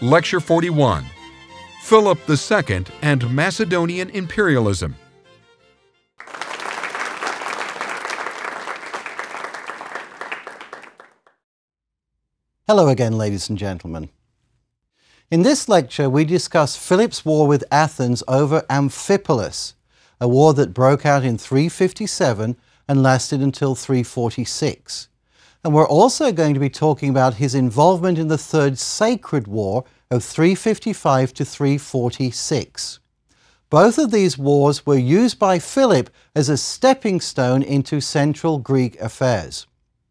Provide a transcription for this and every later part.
Lecture 41, Philip II and Macedonian Imperialism. Hello again, ladies and gentlemen. In this lecture, we discuss Philip's war with Athens over Amphipolis, a war that broke out in 357 and lasted until 346. And we're also going to be talking about his involvement in the Third Sacred War of 355 to 346. Both of these wars were used by Philip as a stepping stone into Central Greek affairs.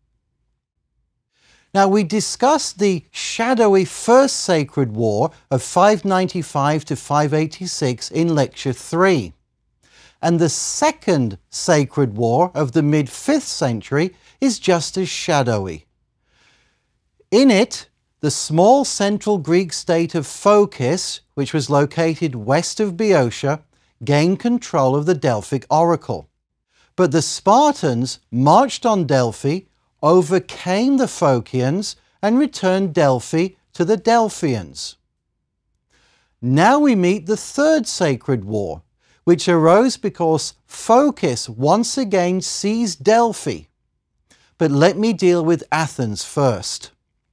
Now, we discussed the shadowy First Sacred War of 595 to 586 in Lecture 3. And the Second Sacred War of the mid-5th century is just as shadowy. In it, the small central Greek state of Phocis, which was located west of Boeotia, gained control of the Delphic oracle. But the Spartans marched on Delphi, overcame the Phocians, and returned Delphi to the Delphians. Now we meet the Third Sacred War, which arose because Phocis once again seized Delphi. But let me deal with Athens first.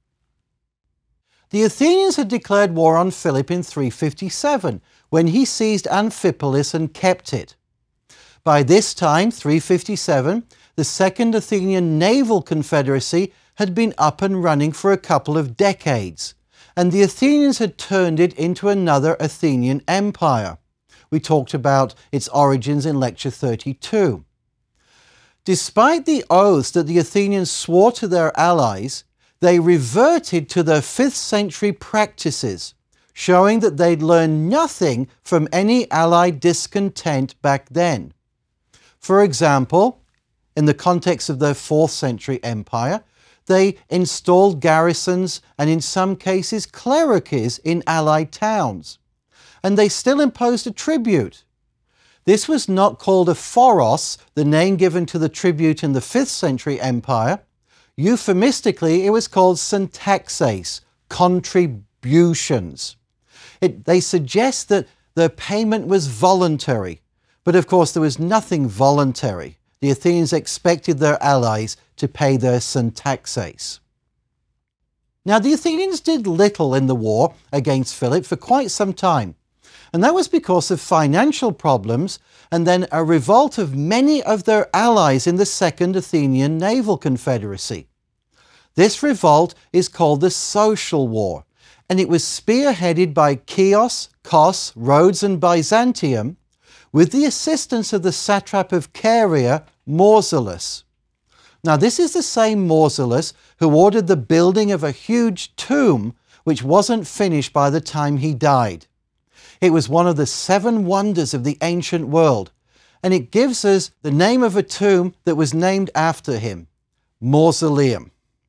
The Athenians had declared war on Philip in 357, when he seized Amphipolis and kept it. By this time, 357, the Second Athenian Naval Confederacy had been up and running for a couple of decades, and the Athenians had turned it into another Athenian empire. We talked about its origins in Lecture 32. Despite the oaths that the Athenians swore to their allies, they reverted to their 5th century practices, showing that they'd learned nothing from any allied discontent back then. For example, in the context of their 4th century empire, they installed garrisons and in some cases clerics in allied towns. And they still imposed a tribute. This was not called a phoros, the name given to the tribute in the 5th century empire. Euphemistically, it was called syntaxes, contributions. They suggest that the payment was voluntary, but of course there was nothing voluntary. The Athenians expected their allies to pay their syntaxes. Now, the Athenians did little in the war against Philip for quite some time, and that was because of financial problems and then a revolt of many of their allies in the Second Athenian Naval Confederacy. This revolt is called the Social War, and it was spearheaded by Chios, Kos, Rhodes, and Byzantium, with the assistance of the satrap of Caria, Mausolus. Now, this is the same Mausolus who ordered the building of a huge tomb which wasn't finished by the time he died. It was one of the 7 wonders of the ancient world, and it gives us the name of a tomb that was named after him, Mausoleum.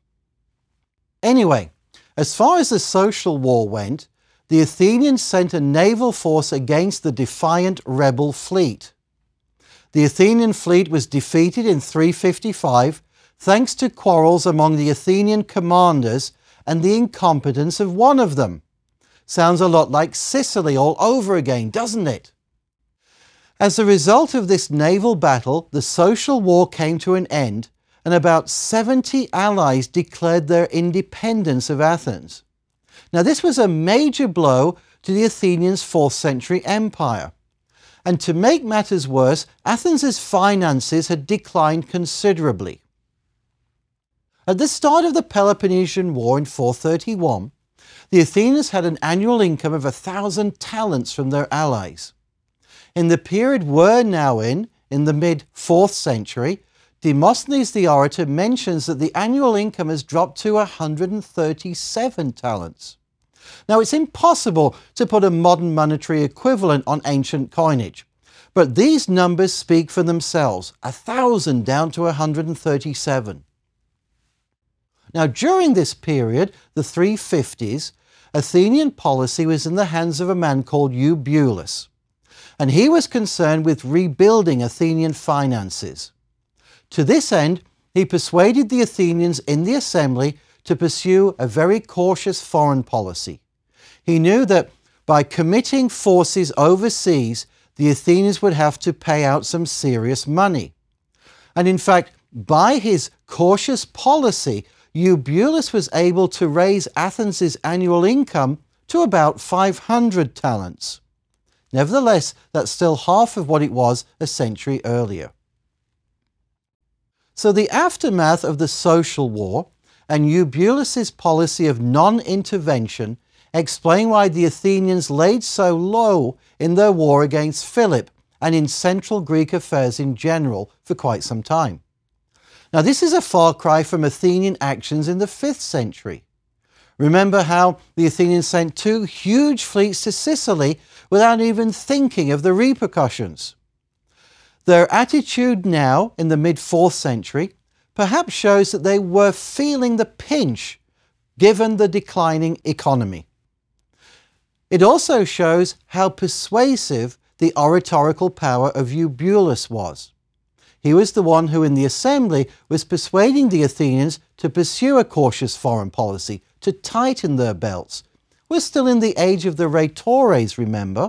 Anyway, as far as the social war went, the Athenians sent a naval force against the defiant rebel fleet. The Athenian fleet was defeated in 355 thanks to quarrels among the Athenian commanders and the incompetence of one of them. Sounds a lot like Sicily all over again, doesn't it? As a result of this naval battle, the social war came to an end, and about 70 allies declared their independence of Athens. Now, this was a major blow to the Athenians' 4th century empire. And to make matters worse, Athens' finances had declined considerably. At the start of the Peloponnesian War in 431, the Athenians had an annual income of 1,000 talents from their allies. In the period we're now in the mid-4th century, Demosthenes the orator mentions that the annual income has dropped to 137 talents. Now, it's impossible to put a modern monetary equivalent on ancient coinage, but these numbers speak for themselves, 1,000 down to 137. Now, during this period, the 350s, Athenian policy was in the hands of a man called Eubulus, and he was concerned with rebuilding Athenian finances. To this end, he persuaded the Athenians in the assembly to pursue a very cautious foreign policy. He knew that by committing forces overseas, the Athenians would have to pay out some serious money. And in fact, by his cautious policy, Eubulus was able to raise Athens' annual income to about 500 talents. Nevertheless, that's still half of what it was a century earlier. So the aftermath of the social war and Eubulus' policy of non-intervention explain why the Athenians laid so low in their war against Philip and in central Greek affairs in general for quite some time. Now this is a far cry from Athenian actions in the 5th century. Remember how the Athenians sent 2 huge fleets to Sicily without even thinking of the repercussions. Their attitude now, in the mid-4th century, perhaps shows that they were feeling the pinch given the declining economy. It also shows how persuasive the oratorical power of Eubulus was. He was the one who in the assembly was persuading the Athenians to pursue a cautious foreign policy, to tighten their belts. We're still in the age of the rhetores, remember?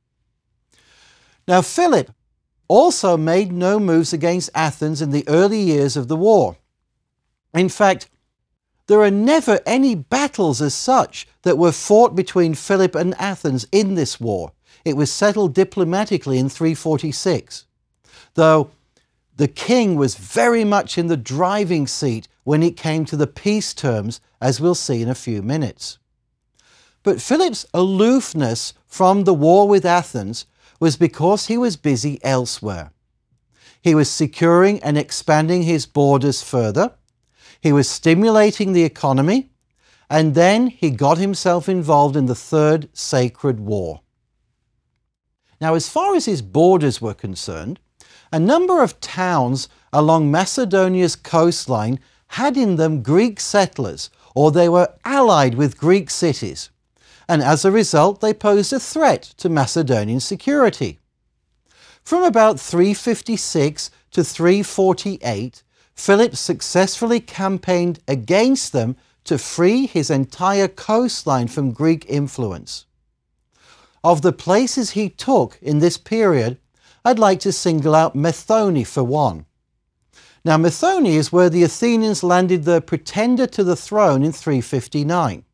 Now Philip also made no moves against Athens in the early years of the war. In fact, there are never any battles as such that were fought between Philip and Athens in this war. It was settled diplomatically in 346, though the king was very much in the driving seat when it came to the peace terms, as we'll see in a few minutes. But Philip's aloofness from the war with Athens was because he was busy elsewhere. He was securing and expanding his borders further. He was stimulating the economy, and then he got himself involved in the Third Sacred War. Now, as far as his borders were concerned, a number of towns along Macedonia's coastline had in them Greek settlers, or they were allied with Greek cities, and as a result they posed a threat to Macedonian security. From about 356 to 348, Philip successfully campaigned against them to free his entire coastline from Greek influence. Of the places he took in this period, I'd like to single out Methone for one. Now Methone is where the Athenians landed their pretender to the throne in 359.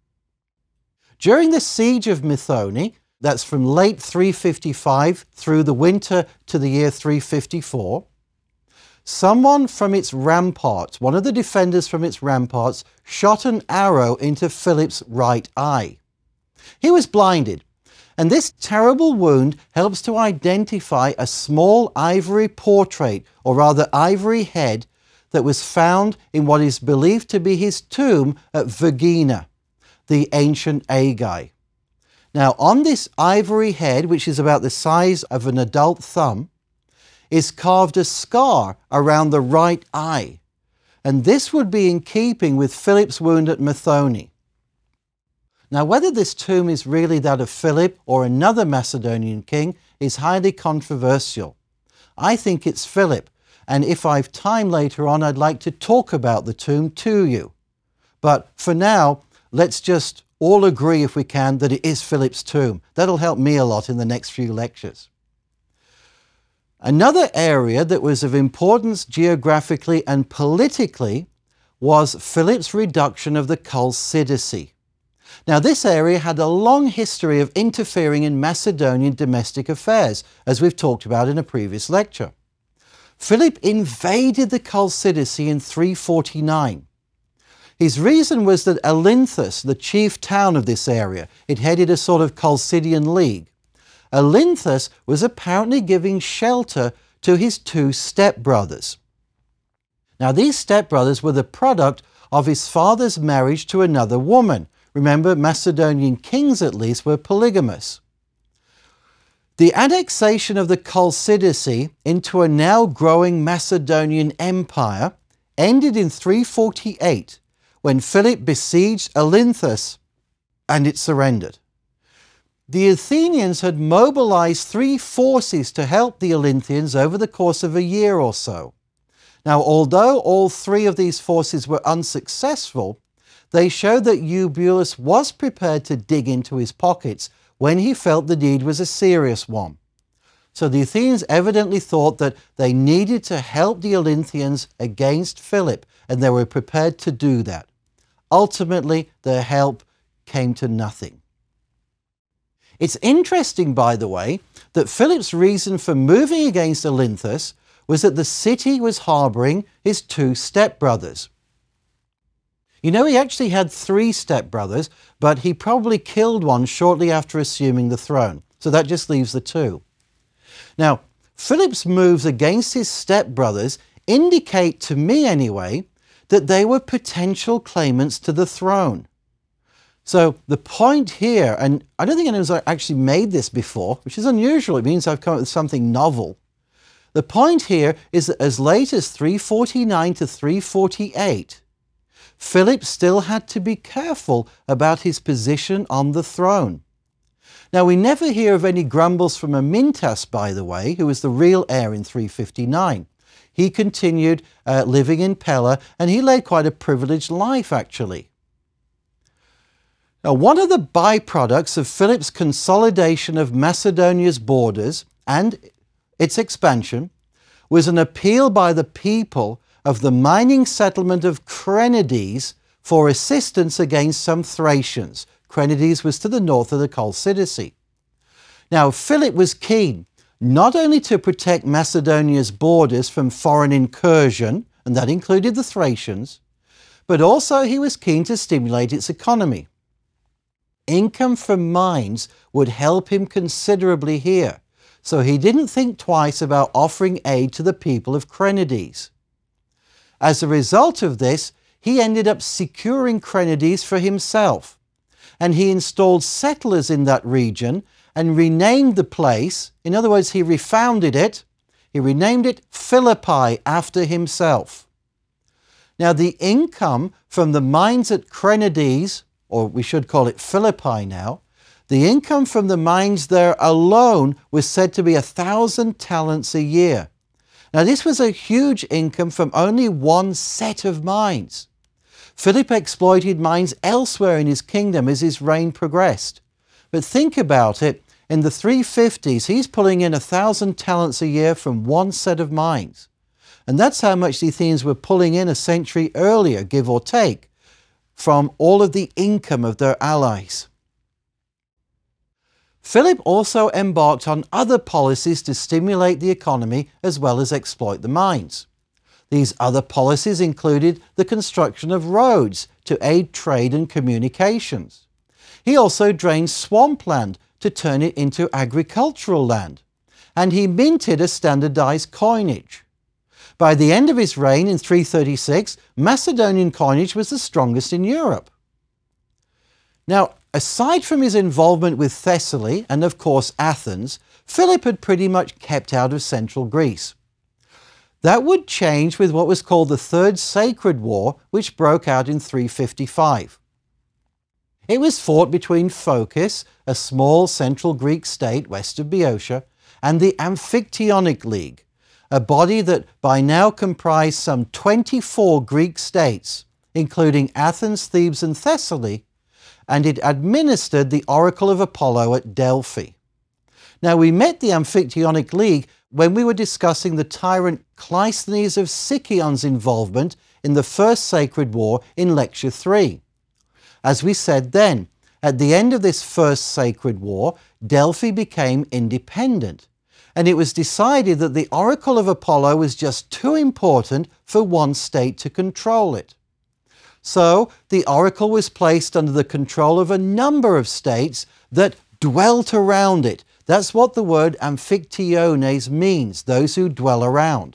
During the siege of Methone, that's from late 355 through the winter to the year 354, someone from its ramparts, one of the defenders from its ramparts, shot an arrow into Philip's right eye. He was blinded, and this terrible wound helps to identify a small ivory portrait, or rather ivory head, that was found in what is believed to be his tomb at Vergina, the ancient Aigai. Now on this ivory head, which is about the size of an adult thumb, is carved a scar around the right eye, and this would be in keeping with Philip's wound at Methone. Now whether this tomb is really that of Philip or another Macedonian king is highly controversial. I think it's Philip, and if I've time later on I'd like to talk about the tomb to you. But for now, let's just all agree, if we can, that it is Philip's tomb. That'll help me a lot in the next few lectures. Another area that was of importance geographically and politically was Philip's reduction of the Chalcidice. Now this area had a long history of interfering in Macedonian domestic affairs, as we've talked about in a previous lecture. Philip invaded the Chalcidice in 349. His reason was that Olynthus, the chief town of this area, it headed a sort of Chalcidian league. Olynthus was apparently giving shelter to his 2 stepbrothers. Now these stepbrothers were the product of his father's marriage to another woman. Remember, Macedonian kings at least were polygamous. The annexation of the Chalcidice into a now growing Macedonian empire ended in 348 when Philip besieged Olynthus and it surrendered. The Athenians had mobilized 3 forces to help the Olynthians over the course of a year or so. Now, although all 3 of these forces were unsuccessful, They show that Eubulus was prepared to dig into his pockets when he felt the need was a serious one. So the Athenians evidently thought that they needed to help the Olynthians against Philip, and they were prepared to do that. Ultimately, their help came to nothing. It's interesting, by the way, that Philip's reason for moving against Olynthus was that the city was harboring his two stepbrothers. You know, he actually had three stepbrothers, but he probably killed one shortly after assuming the throne. So that just leaves the two. Now, Philip's moves against his stepbrothers indicate, to me anyway, that they were potential claimants to the throne. So the point here, and I don't think anyone's actually made this before, which is unusual. It means I've come up with something novel. The point here is that as late as 349 to 348, Philip still had to be careful about his position on the throne. Now, we never hear of any grumbles from Amyntas, by the way, who was the real heir in 359. He continued living in Pella, and he led quite a privileged life, actually. Now, one of the byproducts of Philip's consolidation of Macedonia's borders and its expansion was an appeal by the people of the mining settlement of Crenides for assistance against some Thracians. Crenides was to the north of the Chalcidice. Now, Philip was keen not only to protect Macedonia's borders from foreign incursion, and that included the Thracians, but also he was keen to stimulate its economy. Income from mines would help him considerably here, so he didn't think twice about offering aid to the people of Crenides. As a result of this, he ended up securing Crenides for himself, and he installed settlers in that region and renamed the place. In other words, he refounded it. He renamed it Philippi after himself. Now, the income from the mines at Crenides, or we should call it Philippi now, the income from the mines there alone was said to be 1,000 talents a year. Now, this was a huge income from only one set of mines. Philip exploited mines elsewhere in his kingdom as his reign progressed. But think about it, in the 350s, he's pulling in 1,000 talents a year from one set of mines. And that's how much the Athenians were pulling in a century earlier, give or take, from all of the income of their allies. Philip also embarked on other policies to stimulate the economy as well as exploit the mines. These other policies included the construction of roads to aid trade and communications. He also drained swampland to turn it into agricultural land, and he minted a standardized coinage. By the end of his reign in 336, Macedonian coinage was the strongest in Europe. Now, aside from his involvement with Thessaly and, of course, Athens, Philip had pretty much kept out of central Greece. That would change with what was called the Third Sacred War, which broke out in 355. It was fought between Phocis, a small central Greek state west of Boeotia, and the Amphictyonic League, a body that by now comprised some 24 Greek states, including Athens, Thebes, and Thessaly, and it administered the Oracle of Apollo at Delphi. Now, we met the Amphictyonic League when we were discussing the tyrant Cleisthenes of Sicion's involvement in the First Sacred War in Lecture 3. As we said then, at the end of this First Sacred War, Delphi became independent, and it was decided that the Oracle of Apollo was just too important for one state to control it. So the oracle was placed under the control of a number of states that dwelt around it. That's what the word Amphictyones means, those who dwell around.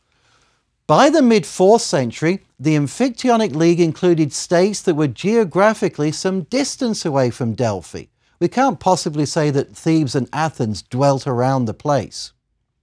By the mid-4th century, the Amphictyonic League included states that were geographically some distance away from Delphi. We can't possibly say that Thebes and Athens dwelt around the place.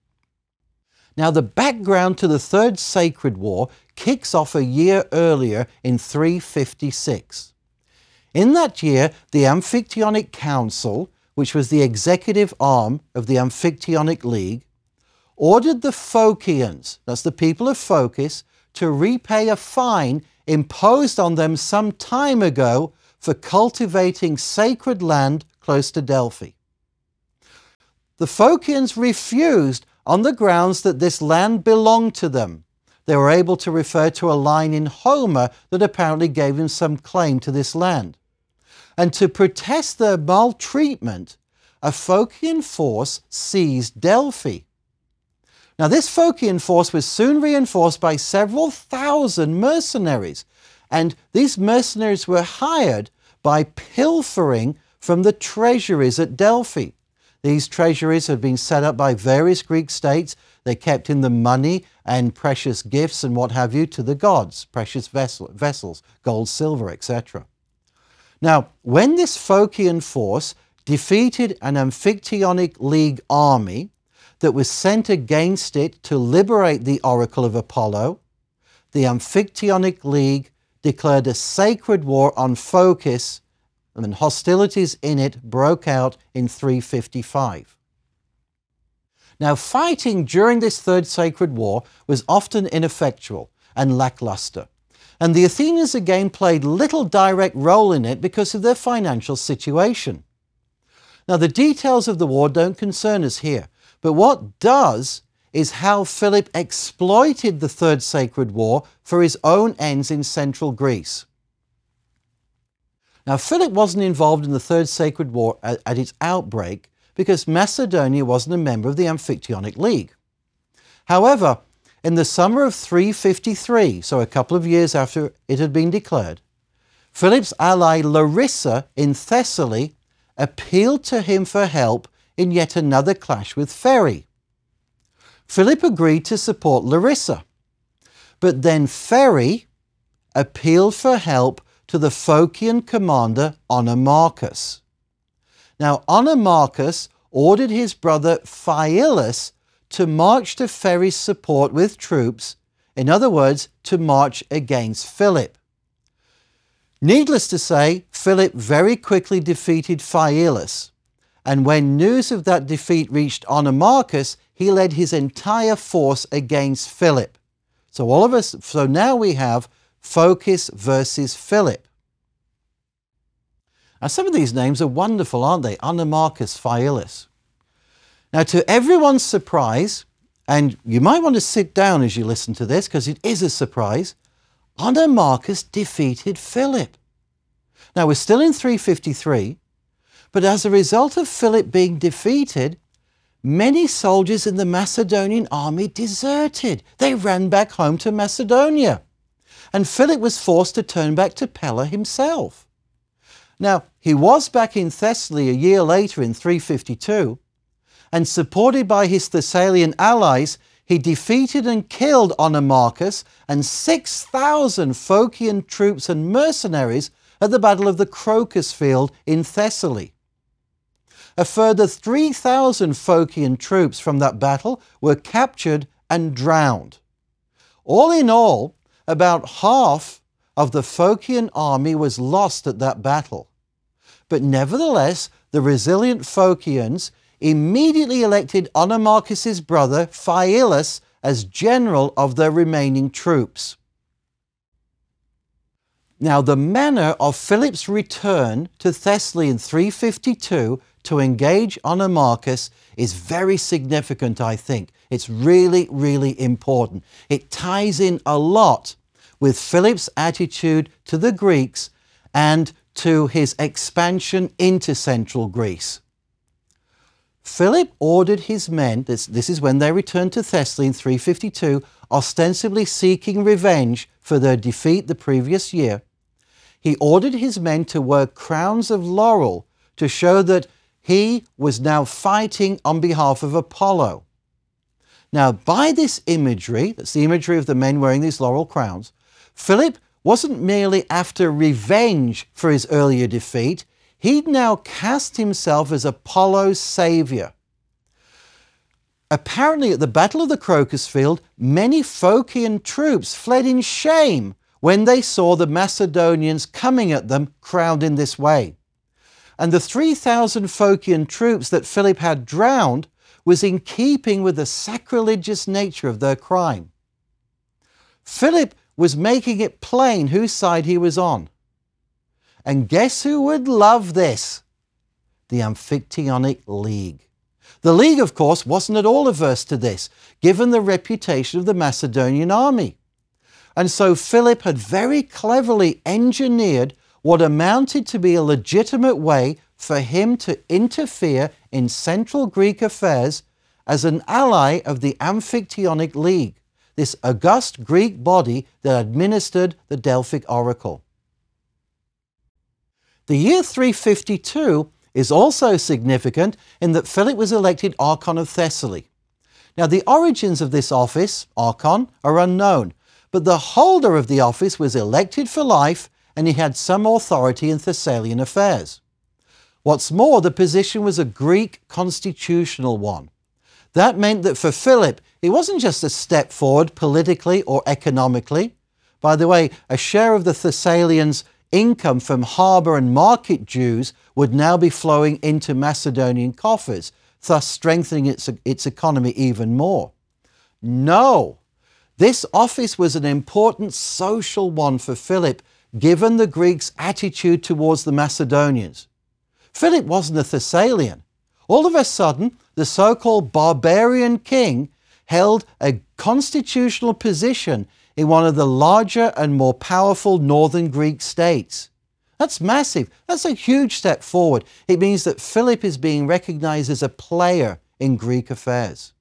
Now, the background to the Third Sacred War kicks off a year earlier in 356. In that year, the Amphictyonic Council, which was the executive arm of the Amphictyonic League, ordered the Phocians, that's the people of Phocis, to repay a fine imposed on them some time ago for cultivating sacred land close to Delphi. The Phocians refused on the grounds that this land belonged to them. They were able to refer to a line in Homer that apparently gave them some claim to this land. And to protest their maltreatment, a Phocian force seized Delphi. Now, this Phocian force was soon reinforced by several thousand mercenaries, and these mercenaries were hired by pilfering from the treasuries at Delphi. These treasuries had been set up by various Greek states. They kept in the money and precious gifts and what have you to the gods, precious vessels, gold, silver, etc. Now, when this Phocian force defeated an Amphictyonic League army that was sent against it to liberate the Oracle of Apollo, the Amphictyonic League declared a sacred war on Phocis, and hostilities in it broke out in 355. Now, fighting during this Third Sacred War was often ineffectual and lackluster, and the Athenians again played little direct role in it because of their financial situation. Now, the details of the war don't concern us here, but what does is how Philip exploited the Third Sacred War for his own ends in central Greece. Now, Philip wasn't involved in the Third Sacred War at its outbreak because Macedonia wasn't a member of the Amphictyonic League. However, in the summer of 353, so a couple of years after it had been declared, Philip's ally Larissa in Thessaly appealed to him for help in yet another clash with Phery. Philip agreed to support Larissa, but then Phery appealed for help to the Phocian commander Onomarchus. Now, Onomarchus ordered his brother Phyllus to march to Phery's support with troops, in other words, to march against Philip. Needless to say, Philip very quickly defeated Phyllus, and when news of that defeat reached Onomarchus, he led his entire force against Philip. So now we have Phocis versus Philip. Now, some of these names are wonderful, aren't they? Onomarchus, Phyllus. Now, to everyone's surprise, and you might want to sit down as you listen to this because it is a surprise, Onomarchus defeated Philip. Now, we're still in 353, but as a result of Philip being defeated, many soldiers in the Macedonian army deserted. They ran back home to Macedonia. And Philip was forced to turn back to Pella himself. Now, he was back in Thessaly a year later in 352, and supported by his Thessalian allies, he defeated and killed Onomarchus and 6,000 Phocian troops and mercenaries at the Battle of the Crocus Field in Thessaly. A further 3,000 Phocian troops from that battle were captured and drowned. All in all, about half of the Phocian army was lost at that battle. But nevertheless, the resilient Phocians immediately elected Onomarchus's brother Phyllus as general of their remaining troops. Now, the manner of Philip's return to Thessaly in 352 to engage Onomarchus is very significant, I think. It's really, really important. It ties in a lot with Philip's attitude to the Greeks and to his expansion into central Greece. Philip ordered his men, this is when they returned to Thessaly in 352, ostensibly seeking revenge for their defeat the previous year. He ordered his men to wear crowns of laurel to show that he was now fighting on behalf of Apollo. Now, by this imagery, that's the imagery of the men wearing these laurel crowns, Philip wasn't merely after revenge for his earlier defeat, he'd now cast himself as Apollo's savior. Apparently, at the Battle of the Crocus Field, many Phocian troops fled in shame when they saw the Macedonians coming at them crowned in this way. And the 3,000 Phocian troops that Philip had drowned was in keeping with the sacrilegious nature of their crime. Philip was making it plain whose side he was on. And guess who would love this? The Amphictyonic League. The League, of course, wasn't at all averse to this, given the reputation of the Macedonian army. And so Philip had very cleverly engineered what amounted to be a legitimate way for him to interfere in central Greek affairs as an ally of the Amphictyonic League, this august Greek body that administered the Delphic oracle. The year 352 is also significant in that Philip was elected Archon of Thessaly. Now, the origins of this office, Archon, are unknown, but the holder of the office was elected for life and he had some authority in Thessalian affairs. What's more, the position was a Greek constitutional one. That meant that for Philip, it wasn't just a step forward politically or economically. By the way, a share of the Thessalians' income from harbour and market dues would now be flowing into Macedonian coffers, thus strengthening its economy even more. No, this office was an important social one for Philip, given the Greeks' attitude towards the Macedonians. Philip wasn't a Thessalian. All of a sudden, the so-called barbarian king held a constitutional position in one of the larger and more powerful northern Greek states. That's massive. That's a huge step forward. It means that Philip is being recognized as a player in Greek affairs.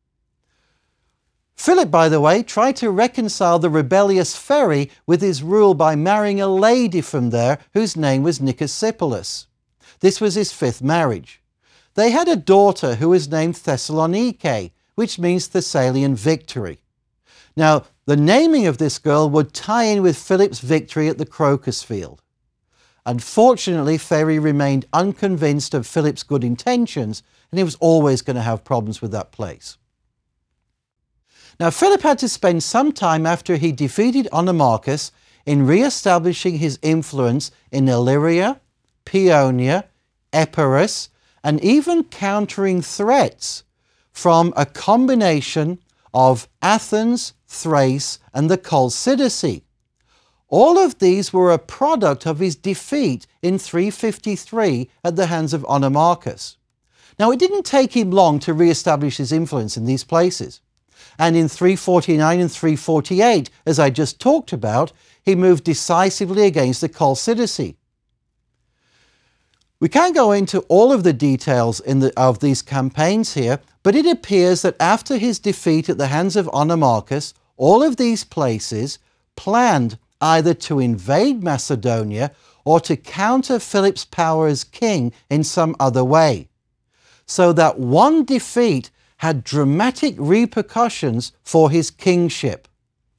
Philip, by the way, tried to reconcile the rebellious Phery with his rule by marrying a lady from there whose name was Nicosia. This was his fifth marriage. They had a daughter who was named Thessalonike, which means Thessalian victory. Now, the naming of this girl would tie in with Philip's victory at the Crocus Field. Unfortunately, Phery remained unconvinced of Philip's good intentions, and he was always going to have problems with that place. Now, Philip had to spend some time after he defeated Onomarchus in re-establishing his influence in Illyria, Paeonia, Epirus, and even countering threats from a combination of Athens, Thrace, and the Chalcidice. All of these were a product of his defeat in 353 at the hands of Onomarchus. Now, it didn't take him long to re-establish his influence in these places. And in 349 and 348, as I just talked about, he moved decisively against the Chalcidice. We can't go into all of the details of these campaigns here, but it appears that after his defeat at the hands of Onomarchus, all of these places planned either to invade Macedonia or to counter Philip's power as king in some other way. So that one defeat had dramatic repercussions for his kingship.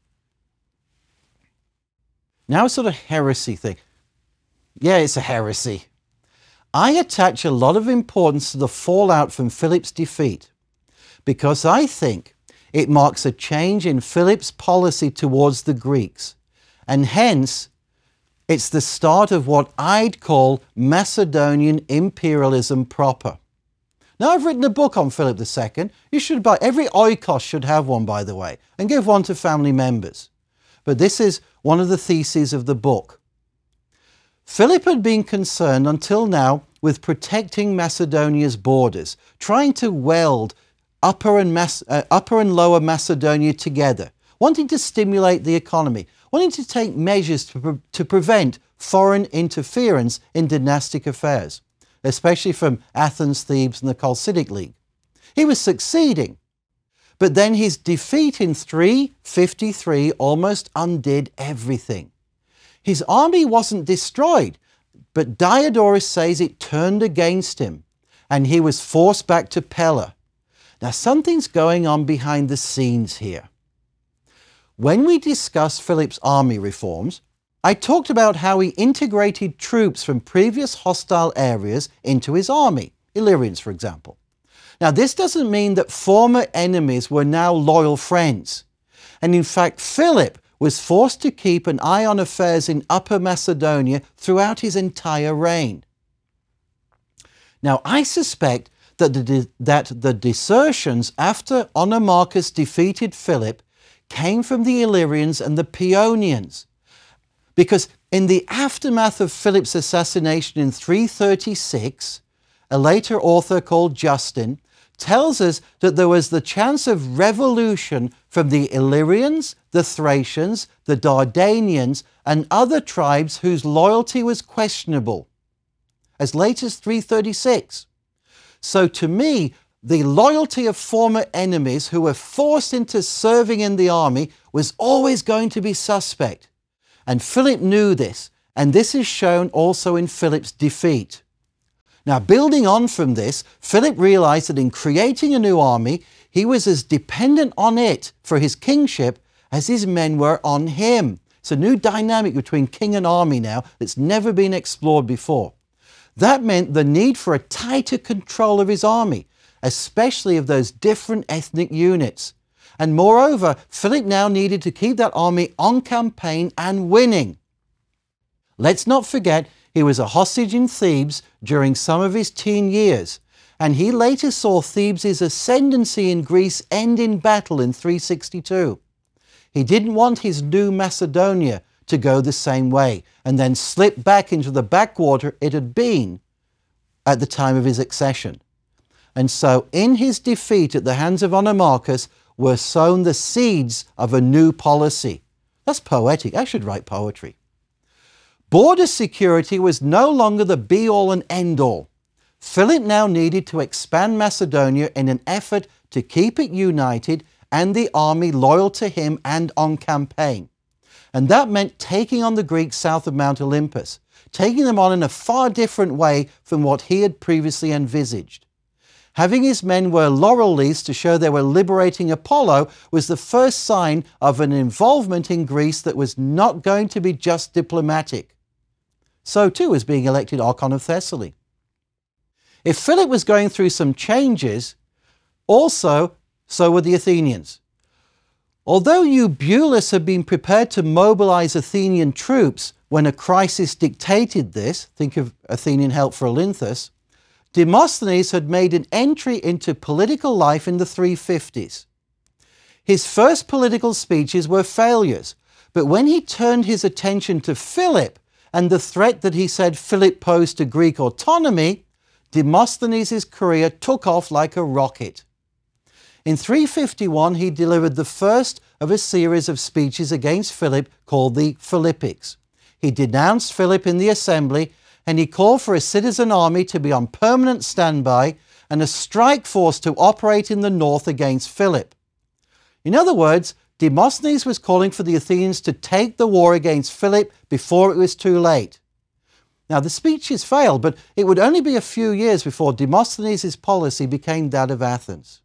Now a sort of heresy thing. Yeah, it's a heresy. I attach a lot of importance to the fallout from Philip's defeat because I think it marks a change in Philip's policy towards the Greeks, and hence it's the start of what I'd call Macedonian imperialism proper. Now, I've written a book on Philip II. You should buy, every oikos should have one, by the way, and give one to family members. But this is one of the theses of the book. Philip had been concerned until now with protecting Macedonia's borders, trying to weld Upper and Lower Macedonia together, wanting to stimulate the economy, wanting to take measures to prevent foreign interference in dynastic affairs, especially from Athens, Thebes, and the Chalcidic League. He was succeeding, but then his defeat in 353 almost undid everything. His army wasn't destroyed, but Diodorus says it turned against him, and he was forced back to Pella. Now, something's going on behind the scenes here. When we discussed Philip's army reforms, I talked about how he integrated troops from previous hostile areas into his army, Illyrians, for example. Now, this doesn't mean that former enemies were now loyal friends. And in fact, Philip was forced to keep an eye on affairs in Upper Macedonia throughout his entire reign. Now, I suspect that the desertions after Onomarchus defeated Philip came from the Illyrians and the Paeonians. Because in the aftermath of Philip's assassination in 336, a later author called Justin tells us that there was the chance of revolution from the Illyrians, the Thracians, the Dardanians, and other tribes whose loyalty was questionable, as late as 336. So to me, the loyalty of former enemies who were forced into serving in the army was always going to be suspect. And Philip knew this, and this is shown also in Philip's defeat. Now, building on from this, Philip realized that in creating a new army, he was as dependent on it for his kingship as his men were on him. It's a new dynamic between king and army now that's never been explored before. That meant the need for a tighter control of his army, especially of those different ethnic units. And moreover, Philip now needed to keep that army on campaign and winning. Let's not forget, he was a hostage in Thebes during some of his teen years, and he later saw Thebes' ascendancy in Greece end in battle in 362. He didn't want his new Macedonia to go the same way and then slip back into the backwater it had been at the time of his accession. And so in his defeat at the hands of Onomarchus were sown the seeds of a new policy. That's poetic. I should write poetry. Border security was no longer the be-all and end-all. Philip now needed to expand Macedonia in an effort to keep it united and the army loyal to him and on campaign. And that meant taking on the Greeks south of Mount Olympus, taking them on in a far different way from what he had previously envisaged. Having his men wear laurel leaves to show they were liberating Apollo was the first sign of an involvement in Greece that was not going to be just diplomatic. So too was being elected Archon of Thessaly. If Philip was going through some changes, also so were the Athenians. Although Eubulus had been prepared to mobilize Athenian troops when a crisis dictated this, think of Athenian help for Olynthus, Demosthenes had made an entry into political life in the 350s. His first political speeches were failures, but when he turned his attention to Philip and the threat that he said Philip posed to Greek autonomy, Demosthenes' career took off like a rocket. In 351, he delivered the first of a series of speeches against Philip called the Philippics. He denounced Philip in the assembly, and he called for a citizen army to be on permanent standby and a strike force to operate in the north against Philip. In other words, Demosthenes was calling for the Athenians to take the war against Philip before it was too late. Now, the speeches failed, but it would only be a few years before Demosthenes' policy became that of Athens.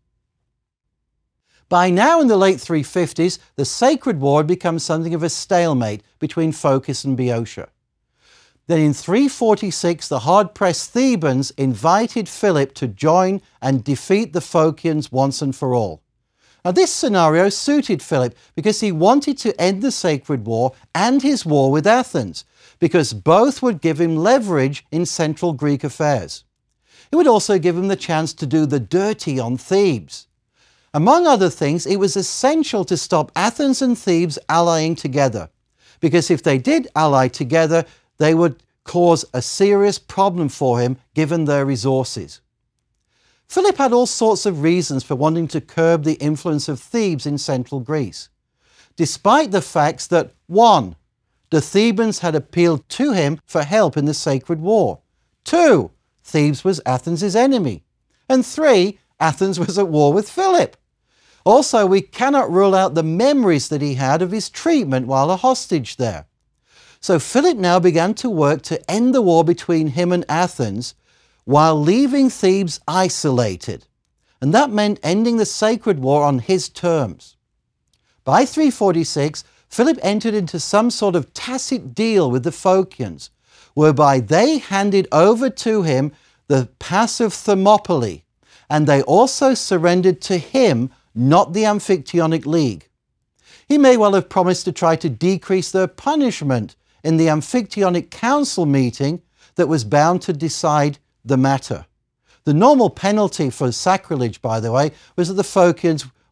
By now, in the late 350s, the Sacred War had become something of a stalemate between Phocis and Boeotia. Then in 346, the hard-pressed Thebans invited Philip to join and defeat the Phocians once and for all. Now, this scenario suited Philip because he wanted to end the Sacred War and his war with Athens, because both would give him leverage in central Greek affairs. It would also give him the chance to do the dirty on Thebes. Among other things, it was essential to stop Athens and Thebes allying together, because if they did ally together, they would cause a serious problem for him given their resources. Philip had all sorts of reasons for wanting to curb the influence of Thebes in central Greece, despite the facts that 1. The Thebans had appealed to him for help in the Sacred War. 2. Thebes was Athens' enemy. And 3. Athens was at war with Philip. Also, we cannot rule out the memories that he had of his treatment while a hostage there. So Philip now began to work to end the war between him and Athens while leaving Thebes isolated. And that meant ending the Sacred War on his terms. By 346, Philip entered into some sort of tacit deal with the Phocians, whereby they handed over to him the pass of Thermopylae, and they also surrendered to him, not the Amphictyonic League. He may well have promised to try to decrease their punishment in the Amphictyonic Council meeting that was bound to decide the matter. The normal penalty for sacrilege, by the way, was that the Phocians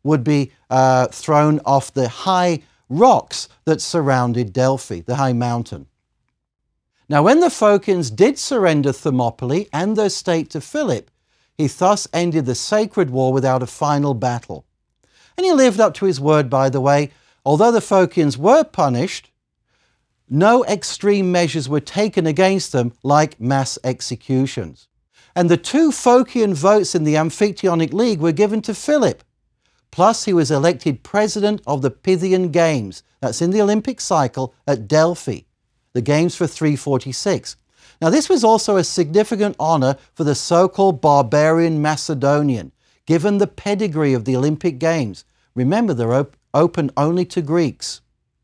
would be thrown off the high rocks that surrounded Delphi, the high mountain. Now, when the Phocians did surrender Thermopylae and their state to Philip, he thus ended the sacred war without a final battle. And he lived up to his word, by the way. Although the Phocians were punished, no extreme measures were taken against them like mass executions. And the 2 Phocian votes in the Amphictyonic League were given to Philip. Plus, he was elected president of the Pythian Games, that's in the Olympic cycle at Delphi, the Games for 346. Now, this was also a significant honor for the so-called barbarian Macedonian, given the pedigree of the Olympic Games. Remember, they're open only to Greeks.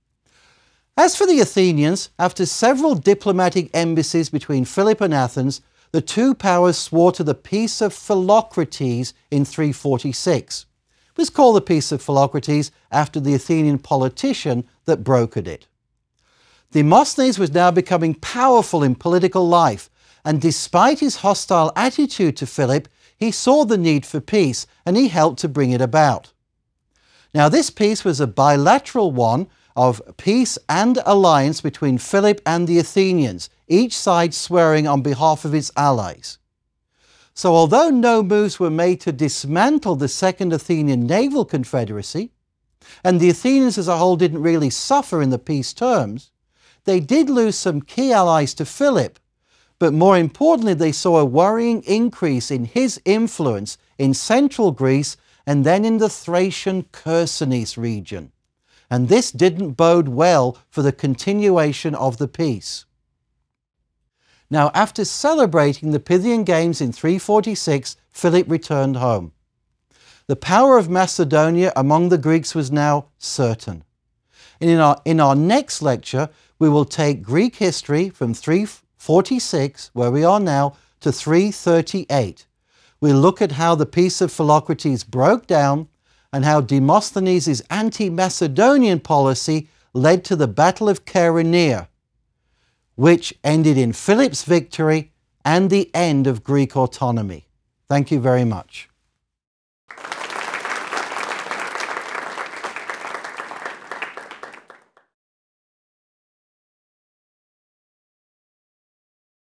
As for the Athenians, after several diplomatic embassies between Philip and Athens, the 2 powers swore to the Peace of Philocrates in 346. It was called the Peace of Philocrates after the Athenian politician that brokered it. Demosthenes was now becoming powerful in political life, and despite his hostile attitude to Philip, he saw the need for peace and he helped to bring it about. Now, this peace was a bilateral one of peace and alliance between Philip and the Athenians, each side swearing on behalf of its allies. So although no moves were made to dismantle the Second Athenian Naval Confederacy, and the Athenians as a whole didn't really suffer in the peace terms, they did lose some key allies to Philip, but more importantly, they saw a worrying increase in his influence in central Greece and then in the Thracian Chersonese region. And this didn't bode well for the continuation of the peace. Now, after celebrating the Pythian Games in 346, Philip returned home. The power of Macedonia among the Greeks was now certain. And in our next lecture, we will take Greek history from 346, where we are now, to 338. We'll look at how the Peace of Philocrates broke down and how Demosthenes' anti-Macedonian policy led to the Battle of Chaeronea, which ended in Philip's victory and the end of Greek autonomy. Thank you very much.